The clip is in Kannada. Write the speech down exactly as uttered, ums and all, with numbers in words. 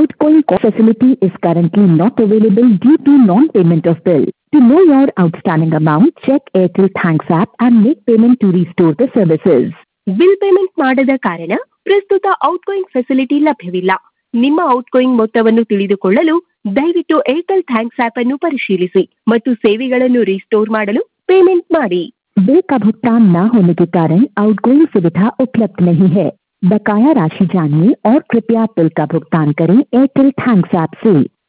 outgoing call facility is currently not available due to non-payment of bill. To know your outstanding amount, check Airtel Thanks app and make payment to restore the services. Bill payment ಮಾಡದ ಕಾರಣ ಪ್ರಸ್ತುತ ಔಟ್ಗೋಯಿಂಗ್ ಫೆಸಿಲಿಟಿ ಲಭ್ಯವಿಲ್ಲ. ನಿಮ್ಮ ಔಟ್ಗೋಯಿಂಗ್ ಮೊತ್ತವನ್ನು ತಿಳಿದುಕೊಳ್ಳಲು ದಯವಿಟ್ಟು ಏರ್ಟೆಲ್ ಥ್ಯಾಂಕ್ಸ್ ಆಪ್ ಅನ್ನು ಪರಿಶೀಲಿಸಿ ಮತ್ತು ಸೇವೆಗಳನ್ನು ರಿಸ್ಟೋರ್ ಮಾಡಲು ಪೇಮೆಂಟ್ ಮಾಡಿ. बिल का भुगतान न होने के कारण आउटगोइंग सुविधा उपलब्ध नहीं है. बकाया राशि जानिए और कृपया बिल का भुगतान करें एयरटेल थैंक्स ऐप से.